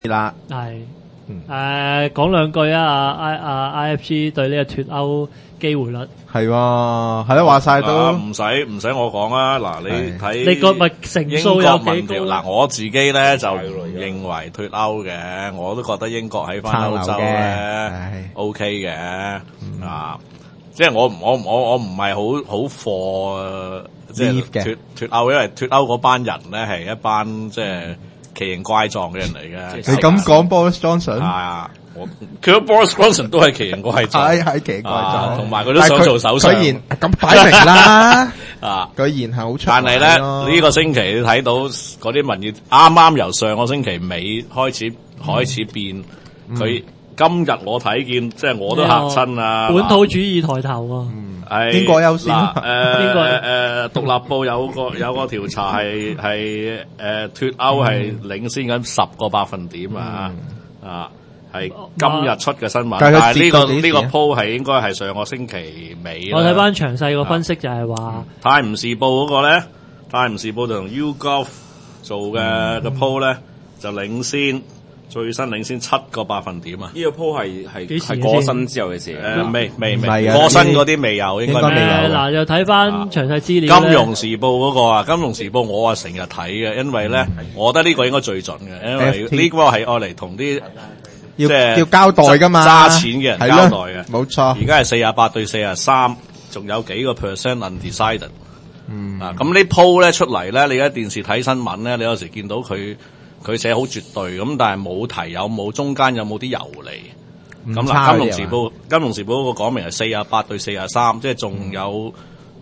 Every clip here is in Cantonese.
啦， 係講兩句啊，IFG 對呢個脫歐機會率係咯，話晒都唔使我講啊！嗱，你睇你個咪成數有幾高？ 嗱，我自己咧就唔認為脫歐嘅，我都覺得英國喺翻歐洲咧 OK 嘅啊！即係我唔係好貨即係脫歐，因為脫歐嗰班人咧係一班即係奇形怪狀嘅人嚟嘅。 你咁講 Boris Johnson 係啊，佢個 Boris Johnson 都係奇形怪狀， 係奇形怪狀， 同埋佢都想做首相。 佢然咁擺明啦， 啊， 佢然係好出。 但係咧呢個星期你睇到嗰啲民意啱啱由上個星期尾開始變，佢今日我睇見即係我都嚇親啊！ 本土主義抬頭啊！ 英國優先。 獨立報有個調查係脫歐係領先緊10個百分點啊！係今日出嘅新聞，但係呢個 poll 係應該係上個星期尾。 我睇翻詳細個分析就係話， 《泰晤士報》嗰個咧，《泰晤士報》就同 YouGov 做嘅個 poll 咧就最新領先7個百分點啊！ 呢個 poll 係過身之後嘅事， 未過身嗰啲未有，應該未有。 嗱，又睇翻詳細資料。 金融時報嗰個啊，金融時報我成日睇嘅，因為咧，我覺得呢個應該最準嘅，因為呢個係愛嚟同啲即係要交代噶嘛， 揸錢嘅人交代嘅， 冇錯。 而家係48對43，仲有幾個 percent undecided。咁呢鋪咧出嚟咧，你而家電視睇新聞咧，你有時見到佢寫好絕對咁，但係冇提有冇中間有冇啲游離。咁嗱，金融時報嗰個講明係48對43，即係仲有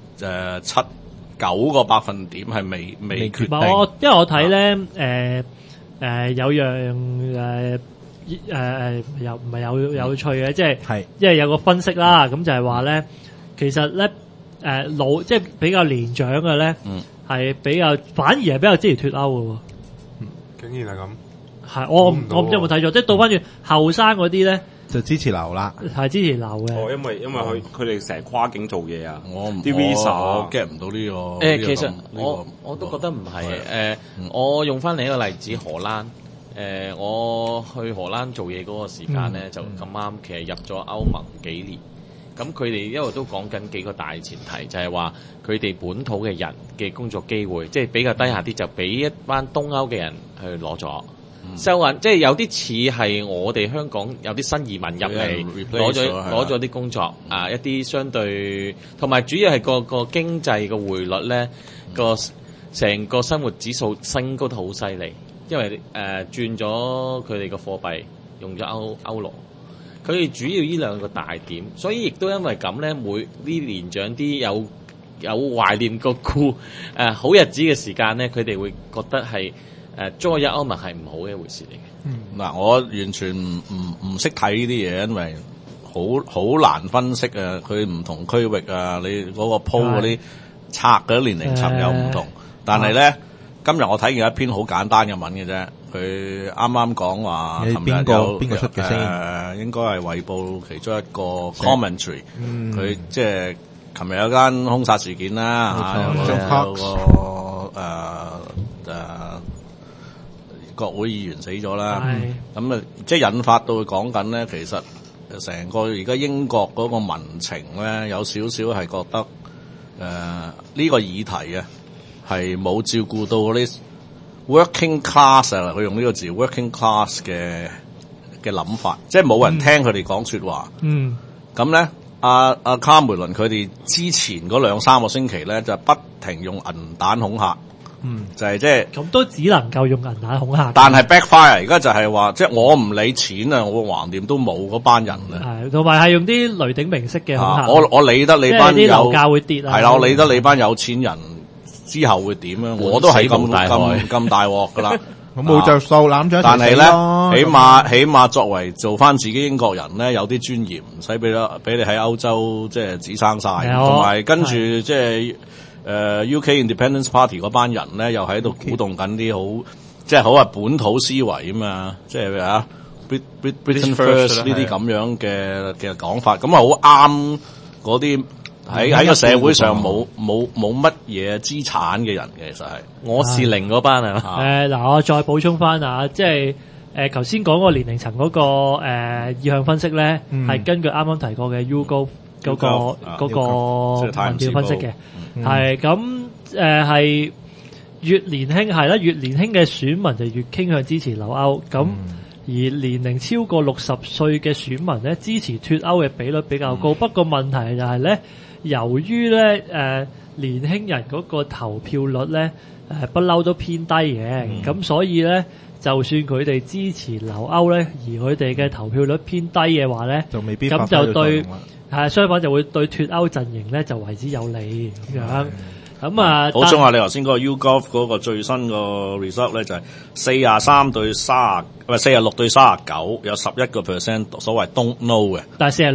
7-9個百分點係未決定。 因為我睇咧有樣又唔係有趣嘅，即係因為有個分析啦，咁就係話咧，其實咧即係比較年長嘅咧，係反而係比較支持脫歐嘅喎。 竟然係咁， 係我唔知有冇睇錯，即係倒翻轉後生嗰啲咧就支持留啦， 係支持留嘅。 哦，因為佢哋成日跨境做嘢啊， 啲 visa 我 get 唔到呢個。 其實我都覺得唔係我用翻另一個例子荷蘭。我去荷蘭做嘢嗰個時間咧，就咁啱其實入咗歐盟幾年，咁佢哋一路都講緊幾個大前提，就係話佢哋本土嘅人嘅工作機會，即係比較低下啲，就俾一班東歐嘅人去攞咗。收緊，即係有啲似係我哋香港有啲新移民入嚟攞咗啲工作啊，一啲相對同埋主要係個經濟嘅匯率咧，成個生活指數升高得好犀利。因為轉咗佢哋個貨幣，用咗歐羅，佢哋主要呢兩個大點，所以亦都因為咁咧，每啲年長啲有懷念個好日子嘅時間咧，佢哋會覺得係再入歐盟係唔好嘅一回事嚟嘅。 嗱，我完全唔識睇呢啲嘢，因為好難分析啊！佢唔同區域啊，你嗰個鋪嗰啲測嗰啲年齡層有唔同，但係咧。今日我睇見一篇好簡單嘅文嘅啫，佢啱啱講話，琴日有邊個出嘅先？應該係衛報其中一個 commentary。佢即係琴日有間兇殺事件啦，有個國會議員死咗啦。咁啊，即係引發到佢講緊咧，其實成個而家英國嗰個民情咧，有少少係覺得呢個議題啊。係冇照顧到嗰啲 working class 啊，佢用呢個字 working class 嘅諗法，即係冇人聽佢哋講說話。咁咧，阿卡梅倫佢哋之前嗰2-3個星期咧，就不停用銀彈恐嚇。就係即係咁都只能夠用銀彈恐嚇。 但係 backfire 而家就係話，即係我唔理錢啊，我橫掂都冇嗰班人啊。 係，同埋係用啲雷鼎明式嘅恐嚇。 我理得你班有， 即係啲樓價會跌啊。 係啦，我理得你班有錢人。之後會點啊？我都係咁大鑊噶啦， 咁冇着數攬咗。 但係咧，起碼作為做翻自己英國人咧，有啲尊嚴，唔使俾你喺歐洲即係只生晒。同埋跟住即係UK Independence Party 嗰班人咧，又喺度鼓動緊啲好即係好係本土思維啊嘛，即係啊 Britain First 呢啲咁樣嘅講法，咁啊好啱嗰啲。喺個社會上冇乜嘢資產嘅人嘅，其實係我是零嗰班啊。 嗱，我再補充翻啊，即係頭先講個年齡層嗰個意向分析咧，係根據啱啱提過嘅 YouGov 嗰個民調分析嘅，係咁係越年輕係啦，越年輕嘅選民就越傾向支持留歐，咁而年齡超過60歲嘅選民咧，支持脫歐嘅比率比較高。不過問題就係咧，由於咧年輕人嗰個投票率咧不嬲都偏低嘅，咁所以咧。就算佢哋支持留歐咧，而佢哋嘅投票率偏低嘅話咧，就未必咁就對相反就會對脫歐陣營咧就為之有利咁樣。咁啊， 補充下你頭先嗰個 YouGov 嗰個最新個 result 咧，就係43對30，唔係46對39，有11%所謂 don't know 嘅。 但係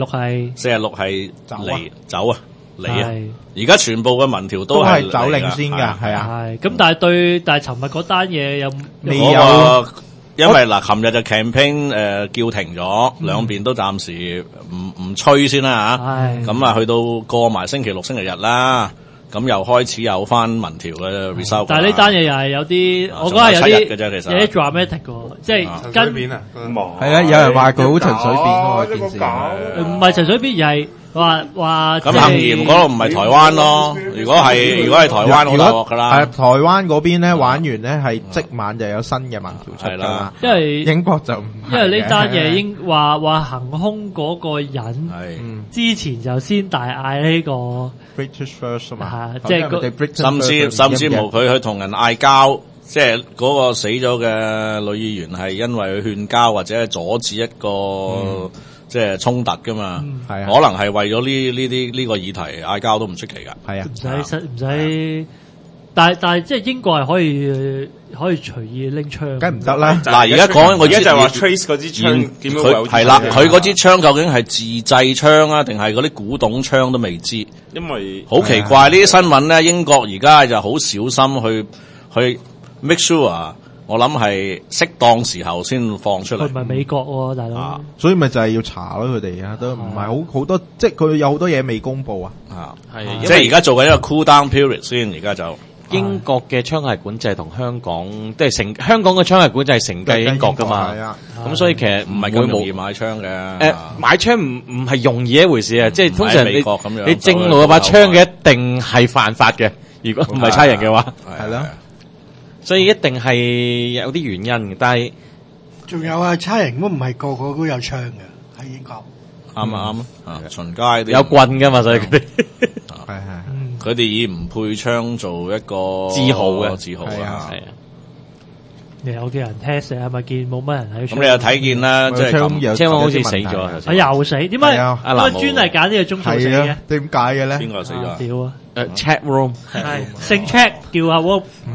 46係走啊！嚟啊！而家全部嘅民調都係走領先㗎，係啊。 係咁，但係尋日嗰單嘢有未有？因為嗱，琴日就 campaign 叫停咗，兩邊都暫時唔吹先啦嚇。咁啊，去到過埋星期六、星期日啦，咁又開始有翻民調嘅 result。 但係呢單嘢又係有啲，我覺得係有啲 dramatic 嘅，即係跟係啊，有人話佢好陳水扁喎件事， 唔係陳水扁而係。話咁杏鹽嗰度唔係台灣咯，如果係台灣好大鑊噶啦。 係台灣嗰邊咧玩完咧係即晚就有新嘅民調出啦， 因為英國就唔係， 因為呢單嘢話行兇嗰個人之前就先大嗌呢個 British First 嘛， 即係甚至乎佢去同人嗌交，即係嗰個死咗嘅女議員係因為佢勸交或者係阻止一個。即係衝突噶嘛，可能係為咗呢個議題嗌交都唔出奇噶。 係啊， 唔使，但係即係英國係可以隨意拎槍， 梗唔得啦。 嗱，而家講緊我而家就係話 Trace 嗰支槍點樣會有？ 係啦，佢嗰支槍究竟係自製槍啊，定係嗰啲古董槍都未知。 因為好奇怪呢啲新聞咧，英國而家就好小心去 make sure。我諗係適當時候先放出嚟。 佢唔係美國喎，大佬。 所以咪就係要查咯，佢哋啊，都唔係好多，即係佢有好多嘢未公布啊。 係， 即係而家做緊一個 cool down period 先，而家就英國嘅槍械管制同香港，即係香港嘅槍械管制係承繼英國噶嘛。咁所以其實唔係咁容易買槍嘅。 買槍唔係容易一回事啊，即係通常美國咁樣你正路嗰把槍嘅一定係犯法嘅，如果唔係差人嘅話。 係咯。 所以一定係有啲原因嘅，但係仲有啊，差人都唔係個個都有槍嘅喺英國。 啱啊，巡街有棍噶嘛，所以佢哋佢哋以唔配槍做一個自豪嘅自豪啊。 係啊， 有嘅人 test 係咪見冇乜人喺？ 咁你又睇見啦，即係車王好似死咗， 又死？點解？專係揀呢個鐘數死嘅？ 點解嘅咧？ 邊個死咗？ 屌啊 ！Chat room 係姓 Chat 叫阿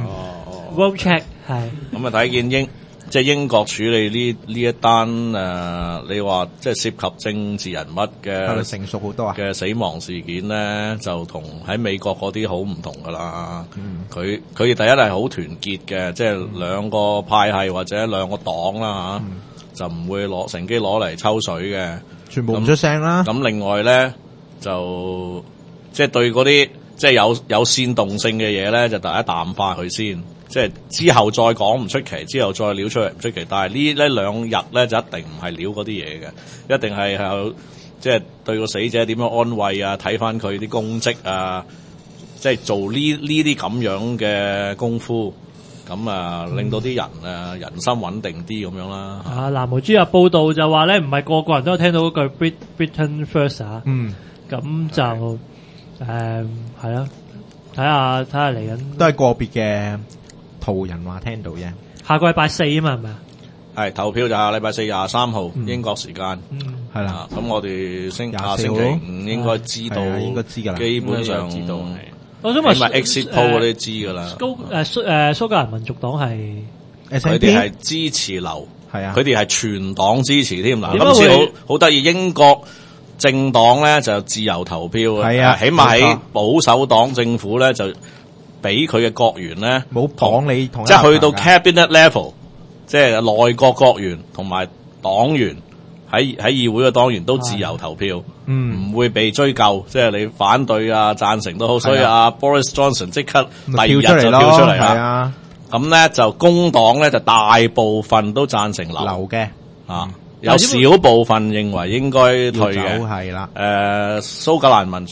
Wom check 係咁啊！睇見即係英國處理呢一單你話即係涉及政治人物嘅成熟好多啊嘅死亡事件咧，就同喺美國嗰啲好唔同噶啦。佢哋第一係好團結嘅，即係兩個派系或者兩個黨啦嚇，就唔會乘機攞嚟抽水嘅， 全部唔出聲啦。 咁另外咧就即係對嗰啲即係有煽動性嘅嘢咧，就第一淡化佢先。即係之後再講唔出奇，之後再撩出嚟唔出奇。但係呢兩日咧就一定唔係撩嗰啲嘢嘅，一定係有即係對個死者點樣安慰啊，睇翻佢啲功績啊，即係做呢啲咁樣嘅功夫，咁啊令到啲人人心穩定啲咁樣啦。 南華之日報道就話咧，唔係個個人都有聽到嗰句 Britain First 啊。咁就係啦，睇下嚟緊都係個別嘅。途人話聽到啫， 下個禮拜4啊嘛，係咪啊？ 係投票就下禮拜4 23號英國時間， 係啦。 咁我哋下星期5應該知道， 應該知㗎啦。 基本上知道係。 我想問， 因為 exit poll 嗰啲知㗎啦。 蘇格蘭民族黨係佢哋係支持留， 係啊， 佢哋係全黨支持添嗱。今次好得意，英國政黨咧就自由投票啊， 係啊， 起碼喺保守黨政府咧就。俾佢嘅國員咧， 冇綁你同， 即係去到 cabinet level，即係內閣國員同埋黨員喺議會嘅黨員都自由投票，唔會被追究，即係你反對啊、贊成都好，所以Boris Johnson 即刻第二日就跳出嚟啦。 咁咧就工黨咧就大部分都贊成留嘅有少部分認為應該退嘅， 係啦。 蘇格蘭民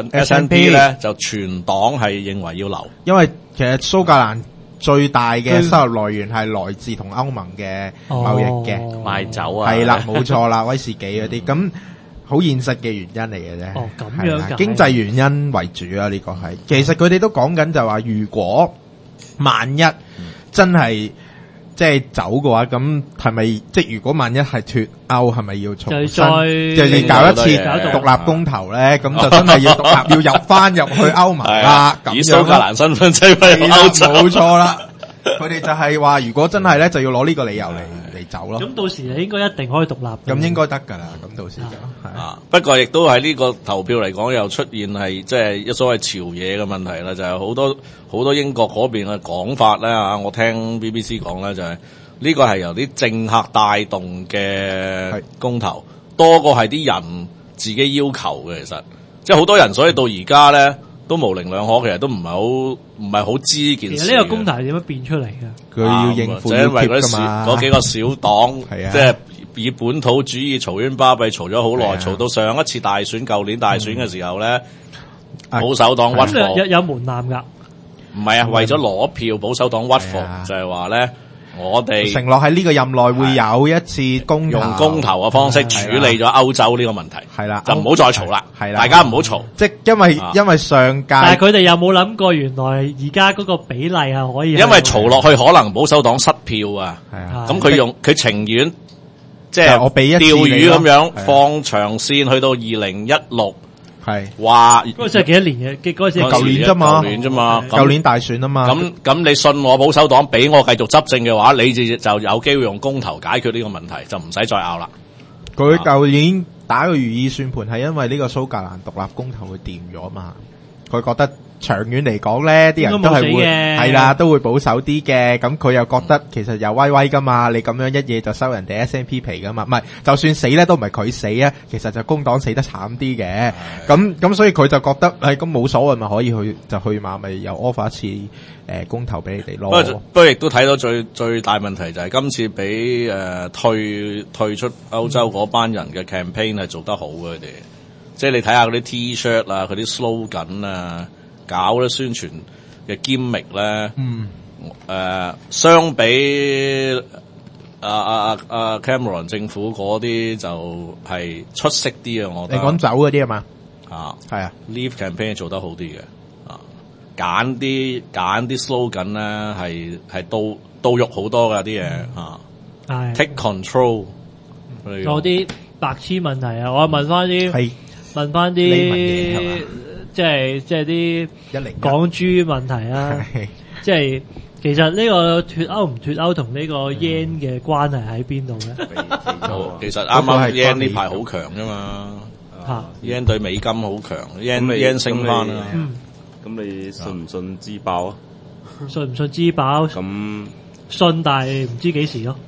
SNP 咧就全黨係認為要留， 因為其實蘇格蘭最大嘅收入來源係來自同歐盟嘅貿易嘅賣酒啊， 係啦，冇錯啦，威士忌嗰啲咁好現實嘅原因嚟嘅啫。 哦，咁樣㗎， 經濟原因為主啊，呢個係。其實佢哋都講緊就話，如果萬一真係即係走嘅話，咁係咪即係如果萬一係脫歐，係咪要重新就要搞一次獨立公投咧？咁就真係要獨立，要入去歐盟啦。 以蘇格蘭身份制為歐洲， 冇錯啦。佢哋就係話，如果真係咧，就要攞呢個理由嚟走咯。 咁到時應該一定可以獨立。 咁應該得噶啦。咁到時就不過亦都喺呢個投票嚟講，又出現係即係一所謂朝野嘅問題啦。就係好多英國嗰邊嘅講法咧啊，我聽 BBC 講咧就係呢個係由啲政客帶動嘅公投，多過係啲人自己要求嘅。其實即係好多人，所以到而家咧。都模棱兩可，其實都唔係好知呢件事。 其實呢個公投係點樣變出嚟嘅？ 佢要應付就因為嗰幾個小黨，即係以本土主義嘈冤巴閉，嘈咗好耐，嘈到上一次大選，舊年大選嘅時候咧，保守黨屈服。 有門檻㗎？ 唔係啊，為咗攞票，保守黨屈服，就係話咧。我哋承諾喺呢個任內會有一次公投， 用公投嘅方式處理咗歐洲呢個問題， 係啦， 就唔好再嘈啦， 係啦， 大家唔好嘈， 即係因為上屆， 但係佢哋有冇諗過原來而家嗰個比例係可以， 因為嘈落去可能保守黨失票啊，咁佢情願即係我俾一釣魚咁樣放長線去到2016。 係話嗰個係幾多年嘅？嗰陣時舊年啫嘛，舊年大選啊嘛。 咁你信我保守黨俾我繼續執政嘅話，你就有機會用公投解決呢個問題，就唔使再拗啦。 佢舊年打個如意算盤係因為呢個蘇格蘭獨立公投會掂咗嘛，佢覺得長遠嚟講咧，啲人都係會係啦，都會保守啲嘅。咁佢又覺得其實又威威噶嘛，你咁樣一嘢就收人哋 SNP 皮噶嘛，唔係就算死咧都唔係佢死啊，其實就工黨死得慘啲嘅。咁所以佢就覺得咁冇所謂，咪可以去嘛，咪又 offer 一次公投俾你哋咯。 不過亦都睇到最大問題就係今次俾退出歐洲嗰班人嘅 campaign 係做得好嘅，佢哋即係你睇下嗰啲 T-shirt 啊，佢啲 slogan 啊。搞咧宣傳嘅 gimmick 咧，相比Cameron 政府嗰啲就係出色啲啊！我覺得你講走嗰啲啊嘛，係啊 ，Leave campaign 做得好啲嘅，揀啲 slogan 咧係到肉好多噶啲嘢，take control。 有啲白痴問題啊！我問翻啲。即係啲港豬問題啊！即係其實呢個脫歐唔脫歐同呢個 yen 嘅關係喺邊度咧？ 其實啱啱 yen 呢排好強啫嘛，yen 對美金好強 ，yen 升翻啦。 咁你信唔信支爆啊？ 信唔信支爆？ 咁信，但係唔知幾時咯。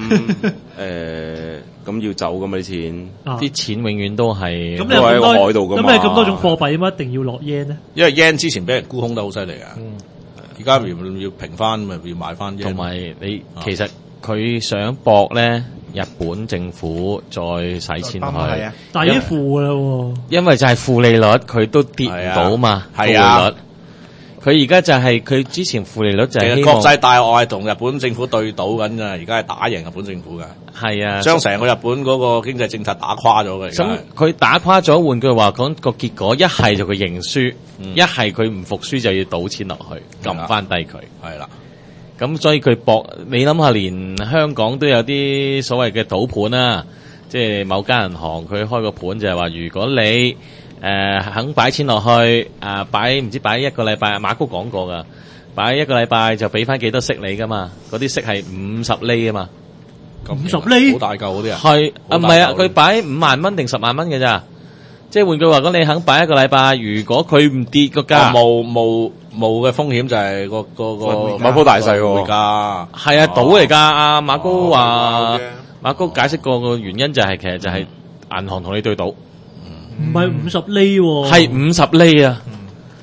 咁要走咁啲錢， 啲錢永遠都係咁你喺個海度噶嘛？咁你咁多種貨幣點解一定要落 yen 咧？ 因為 yen 之前俾人沽空得好犀利噶，而家要平翻，咪要買翻 yen。 同埋你其實佢想搏咧，日本政府再使錢落去， 但係已經負噶啦， 因為就係負利率，佢都跌唔到嘛，負利率。佢而家就係佢之前負利率就係國際大鱷係同日本政府對賭緊㗎，而家係打贏日本政府㗎。 係啊， 將成個日本嗰個經濟政策打垮咗嘅。 咁佢打垮咗，換句話講，個結果一係就佢認輸，一係佢唔服輸就要賭錢落去，撳翻低佢。係啦，咁所以佢搏，你諗下，連香港都有啲所謂嘅賭盤啦，即係某間銀行佢開個盤就係話，如果你肯擺錢落去，擺唔知擺一個禮拜，馬高講過噶，擺一個禮拜就俾翻幾多息你噶嘛？嗰啲息係50厘啊嘛 ，50厘好大嚿嗰啲啊？ 係唔係啊？佢擺5萬蚊定10萬蚊嘅咋？即係換句話講，你肯擺一個禮拜，如果佢唔跌個價， 冇嘅風險就係個馬高大細匯價係啊，賭嚟噶。阿馬高話，馬高解釋過個原因就係其實就係銀行同你對賭。 唔係50厘喎， 係50厘啊！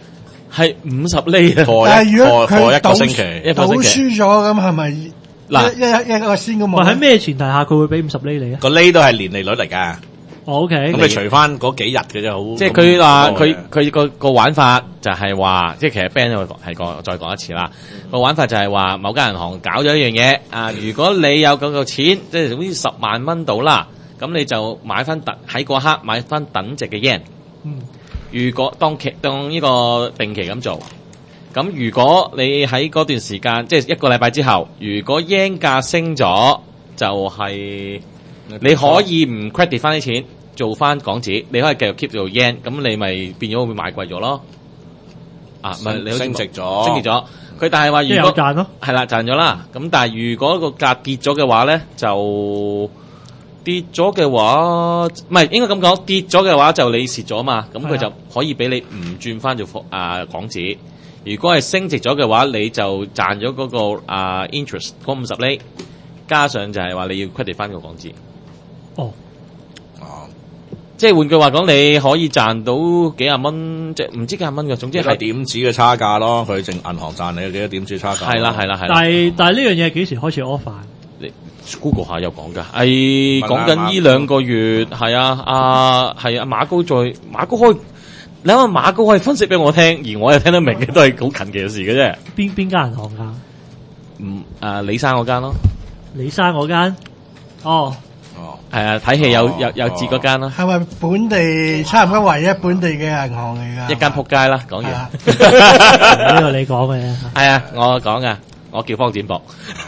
係50厘啊！ 但係如果佢一個星期， 賭輸咗咁係咪嗱一個先咁？ 唔係喺咩前提下佢會俾50厘你啊？ 個厘都係年利率嚟㗎。 OK， 咁你除翻嗰幾日嘅啫，好。 即係佢話佢個玩法就係話，即係其實 Ben 係再講一次啦。個玩法就係話，某間銀行搞咗一樣嘢啊！如果你有嗰個錢，即係好似10萬蚊到啦，咁你就買翻喺嗰刻買翻等值嘅 yen。如果當呢個定期咁做，咁如果你喺嗰段時間，即係1個禮拜之後，如果 yen 價升咗，就係你可以唔 credit 翻啲錢。做翻港紙，你可以繼續 keep 做 yen， 咁你咪變咗會買貴咗咯。啊，唔係你升值咗， 升值咗。佢但係話如果賺咯， 係啦賺咗啦。咁但係如果個價跌咗嘅話咧，就跌咗嘅話，唔係應該咁講，跌咗嘅話就你蝕咗嘛。咁佢就可以俾你唔轉翻做港紙。如果係升值咗嘅話，你就賺咗嗰個interest 嗰50厘，加上就係話你要 credit 翻個港紙。 哦。 即係換句話講，你可以賺到幾廿蚊，即係唔知幾廿蚊嘅，總之係點子嘅差價咯。佢淨銀行賺你幾多點子差價？ 係啦。 但係呢樣嘢幾時開始 offer？ 你 Google 下有講㗎，係講緊呢2個月。係啊，馬高可以，你諗下馬高可以分析俾我聽，而我又聽得明嘅，都係好近期嘅事嘅啫。 邊間銀行㗎？ 李生嗰間咯。 李生嗰間？哦。 係啊，睇戲有字嗰間咯。 係咪本地差唔多唯一本地嘅銀行嚟㗎？ 一間撲街啦，講完。 呢個你講嘅。 係啊，我講㗎，我叫方展博。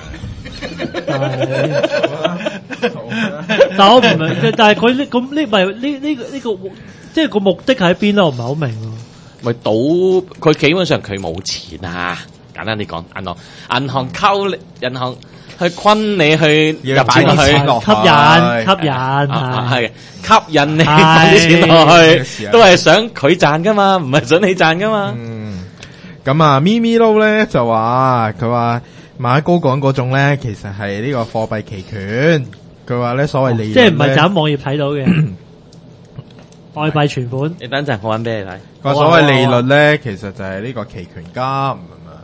但我唔明，但係佢咁呢咪呢個即係個目的喺邊咯？我唔係好明喎。 咪賭佢基本上佢冇錢啊！簡單啲講，銀行溝銀行。去昆你去入錢落去， 吸引係吸引你擺啲錢落去，都係想佢賺噶嘛，唔係想你賺噶嘛。 咁啊，咪咪撈咧就話佢話馬高講嗰種咧，其實係呢個貨幣期權。佢話咧所謂利率， 即係唔係就喺網頁睇到嘅外幣存款。 你等陣我揾俾你睇。 個所謂利率咧，其實就係呢個期權金咁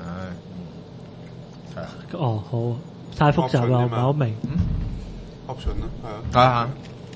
樣。 哦，好。太複雜啦，我唔係好明。 option 咯，係啊。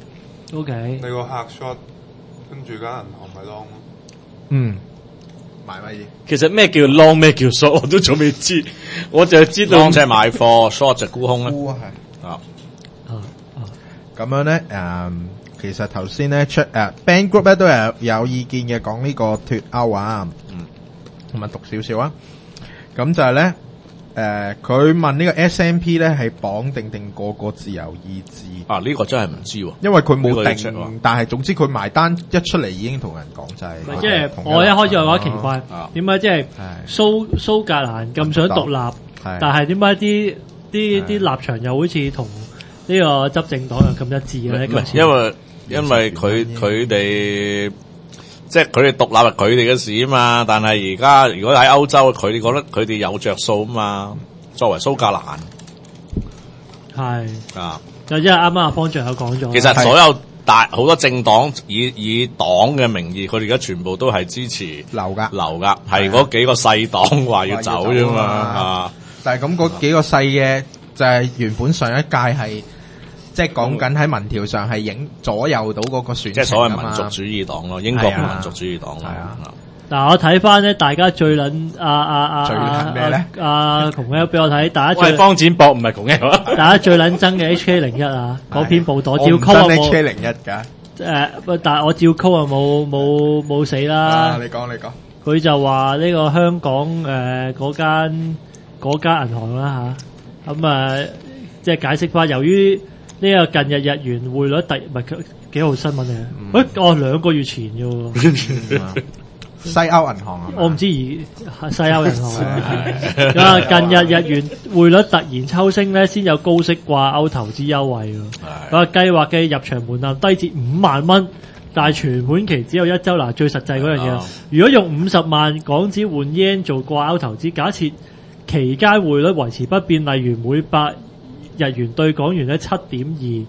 OK。 你個客 short，跟住間銀行咪 long 咯。買乜嘢？ 其實咩叫 long， 咩叫 short， 我都仲未知。我就知道 long 即係買貨，short 就沽空咧。 沽係。咁樣咧，其實頭先咧出Band Group 咧都有意見嘅，講呢個脫歐啊。同埋讀少少啊。咁就係咧。佢問呢個 S&P 咧係綁定個自由意志啊？呢個真係唔知喎， 因為佢冇定，但係總之佢埋單一出嚟已經同人講就係。 即係我一開始就覺得奇怪，點解即係蘇格蘭咁想獨立，但係點解啲立場又好似同呢個執政黨又咁一致咧？ 因為佢哋。即係佢哋獨立係佢哋嘅事啊嘛，但係而家如果喺歐洲，佢哋覺得佢哋有着數啊嘛。作為蘇格蘭， 係就因為啱啱阿方丈有講咗， 其實所有好多政黨以黨嘅名義，佢哋而家全部都係支持留㗎，係嗰幾個細黨話要走啫嘛。 但係咁嗰幾個細嘅就係原本上一屆係。即係講緊喺民調上係左右到嗰個選情， 即係所謂民族主義黨咯，英國嘅民族主義黨咯。 嗱，我睇翻咧，大家最撚咩咧？ 窮 L 俾我睇，大家最方展博唔係窮 L， 大家最撚憎嘅 HK01啊，嗰篇報道照 call 啊冇 HK01 㗎。 但係我照 call 啊冇死啦。 你講。 佢就話呢個香港嗰間銀行啦嚇，咁即係解釋翻，由於呢個近日日元匯率唔係幾號新聞嚟嘅？2個月前嘅喎。 西歐銀行我唔知西歐銀行啊。近日日元匯率突然抽升咧，先有高息掛鈎投資優惠喎。佢計劃嘅入場門檻低至5萬蚊，但係存款期只有1週。嗱，最實際嗰樣嘢，如果用50萬港紙換 yen 做掛鈎投資，假設期間匯率維持不變，例如每100日元對港元咧7.2，一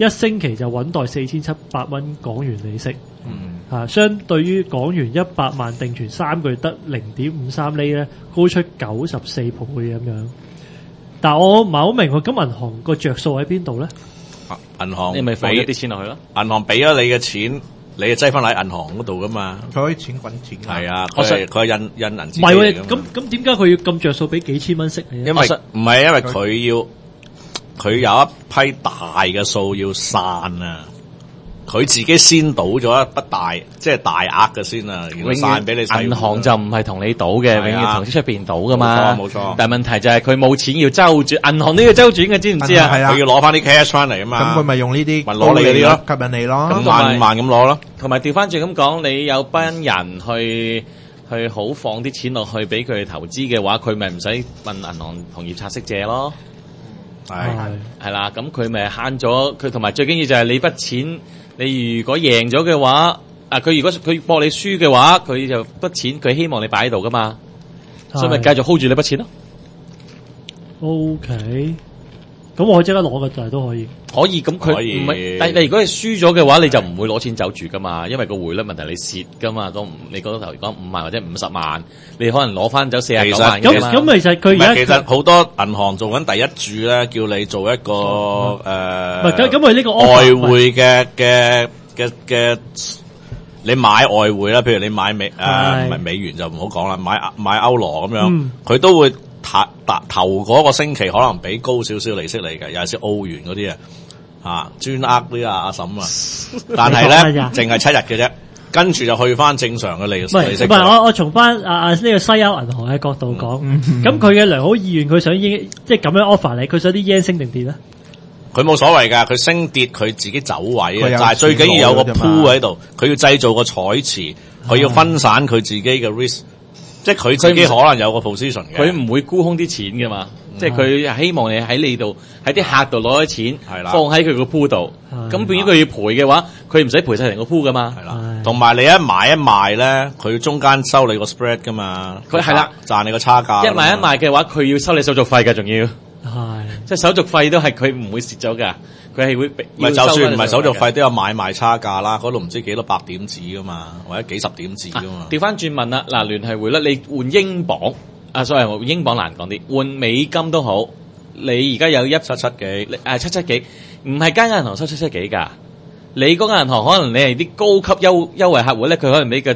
一星期就穩袋4700蚊港元利息。相對於港元100萬定存3個月得0.53厘咧，高出94倍咁樣。但係我唔係好明喎，咁銀行個着數喺邊度咧？ 銀行你咪放一啲錢落去咯。 銀行俾咗你嘅錢，你就擠翻喺銀行嗰度噶嘛。 佢可以錢滾錢。係啊，佢係印銀紙。 唔係喎，咁點解佢要咁着數俾幾千蚊息？ 因為唔係因為佢有一批大嘅數要散啊。佢自己先賭咗一筆大，即係大額嘅先啊，然後散俾你。 銀行就唔係同你賭嘅，永遠同出邊賭噶嘛。 冇錯。 但係問題就係佢冇錢要周轉，銀行都要周轉嘅，知唔知啊？ 佢要攞翻啲 cash 翻嚟啊嘛。 咁佢咪用呢啲攞你嗰啲咯， 吸引你咯。 咁慢咁攞咯。 同埋調翻轉咁講，你有班人去好放啲錢落去俾佢投資嘅話，佢咪唔使問銀行同業拆息借咯。係啦，咁佢咪慳咗佢，同埋最緊要就係你筆錢。你如果贏咗嘅話，佢如果佢博你輸嘅話，佢就筆錢佢希望你擺喺度噶嘛，所以咪繼續 hold 住你筆錢咯。 OK，咁我可以即刻攞嘅就係都可以。 可以，咁佢唔係，但係如果你輸咗嘅話，你就唔會攞錢走住噶嘛，因為個匯率問題你蝕噶嘛，你嗰頭講5萬或者50萬，你可能攞翻走49萬嘅嘛。 咁其實佢而家其實好多銀行做緊第一注咧，叫你做一個咁佢呢個外匯嘅，你買外匯啦，譬如你買美元就唔好講啦，買歐羅咁樣，佢都會頭嗰個星期可能俾高少少利息嚟嘅，尤其是澳元嗰啲專呃啲阿嬸啊，但係咧淨係7日嘅啫，跟住就去翻正常嘅利息。唔係，我從翻呢個西歐銀行嘅角度講，咁佢嘅良好意願，佢想即係咁樣 offer 你，佢想啲 yen 升定跌咧？ 佢冇所謂㗎，佢升跌佢自己走位嘅，就係最緊要有個 pool 喺度，佢要製造個彩池，佢要分散佢自己嘅 risk，即係佢自己可能有個 position 嘅， 佢唔會沽空啲錢㗎嘛，即係佢希望你喺呢度喺啲客度攞啲錢，放喺佢個 pool 度，咁變咗佢要賠嘅話，佢唔使賠晒成個 pool 㗎嘛，係啦， 同埋你一買一賣咧，佢中間收你個 spread 㗎嘛， 佢係啦， 賺你個差價， 一買一賣嘅話，佢要收你手續費㗎，仲要。係，即係手續費都係佢唔會蝕咗噶，佢係會唔係就算唔係手續費都有買賣差價啦，嗰度唔知幾多百點子噶嘛，或者幾十點子噶嘛。 調翻轉問啦，嗱，聯繫匯率你換英鎊sorry，英鎊難講啲，換美金都好，你而家有177幾，7幾，唔係間銀行收7幾噶，你嗰間銀行可能你係啲高級優惠客戶咧，佢可能俾個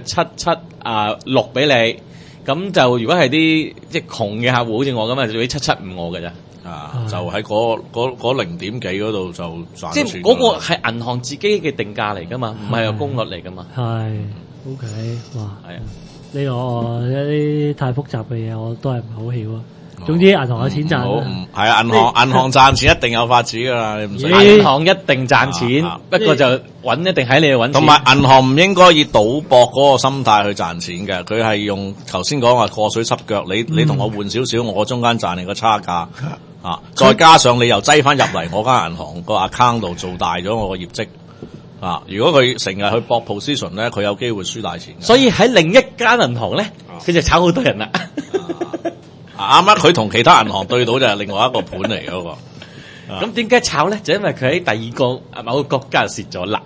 776俾你，咁就如果係啲即係窮嘅客戶，好似我咁啊，就俾775我嘅咋。 就喺嗰0點幾嗰度就賺錢。 即係嗰個係銀行自己嘅定價嚟噶嘛，唔係個公率嚟噶嘛。 係 ，OK， 哇，係啊，呢個一啲太複雜嘅嘢，我都係唔係好曉啊。總之銀行有錢賺， 係啊，銀行賺錢一定有法子噶啦，你唔使。 銀行一定賺錢，不過就一定喺你度揾錢。 同埋銀行唔應該以賭博嗰個心態去賺錢嘅，佢係用頭先講話過水濕腳，你同我換少少，我中間賺你個差價。再加上你又擠翻入嚟我間銀行個 account 度做大咗我個業績如果佢成日去搏 position 咧，佢有機會輸大錢。 所以喺另一間銀行咧，佢就炒好多人啦。 啱啱佢同其他銀行對到就係另外一個盤嚟嗰個。 咁點解炒咧？就因為佢喺第二個某個國家蝕咗啦。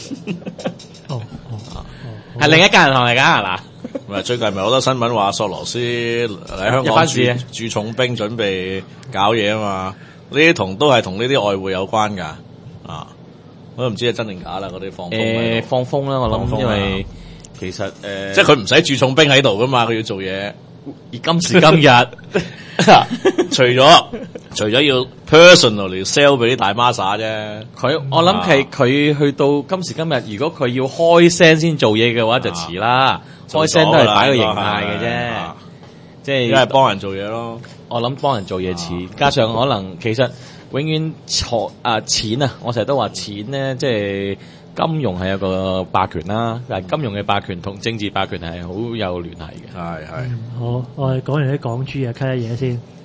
係另一間銀行嚟㗎係嘛？ 最近咪好多新聞話索羅斯喺香港駐重兵準備搞嘢啊嘛，呢啲都係同呢啲外匯有關噶我都唔知係真定假啦，嗰啲放風放風啦，我諗，因為其實即係佢唔使駐重兵喺度噶嘛，佢要做嘢。 而今時今日， 除咗要 personally sell 俾啲大孖沙啫， 我諗係佢去到今時今日，如果佢要開聲先做嘢嘅話，就遲啦。開聲都係擺個形態嘅啫，即係因為幫人做嘢咯。 我諗幫人做嘢遲，加上可能其實永遠錢啊，我成日都話錢咧，即係金融係有個霸權啦，但係金融嘅霸權同政治霸權係好有聯繫嘅。 係。 好，我哋講完啲港豬啊，cut 一嘢先。